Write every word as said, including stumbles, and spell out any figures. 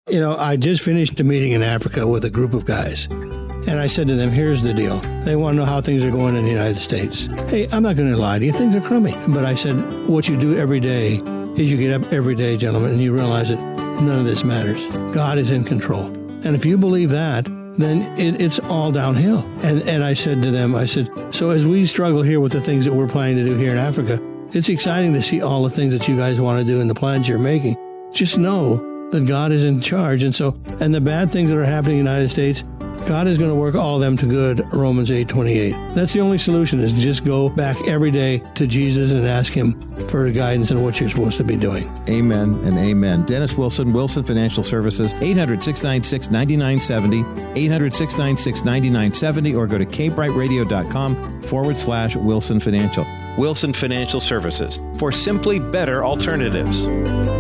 You know, I just finished a meeting in Africa with a group of guys. And I said to them, here's the deal. They want to know how things are going in the United States. Hey, I'm not going to lie to you. Things are crummy. But I said, what you do every day is you get up every day, gentlemen, and you realize that none of this matters. God is in control. And if you believe that, then it, it's all downhill. And and I said to them, I said, so as we struggle here with the things that we're planning to do here in Africa, it's exciting to see all the things that you guys want to do and the plans you're making. Just know that God is in charge. And so, and the bad things that are happening in the United States, God is going to work all of them to good, Romans eight twenty-eight. That's the only solution, is just go back every day to Jesus and ask him for guidance on what you're supposed to be doing. Amen and amen. Dennis Wilson, Wilson Financial Services, eight hundred, six nine six, nine nine seven zero, eight hundred, six nine six, nine nine seven zero, or go to k bright radio dot com forward slash Wilson Financial. Wilson Financial Services, for simply better alternatives.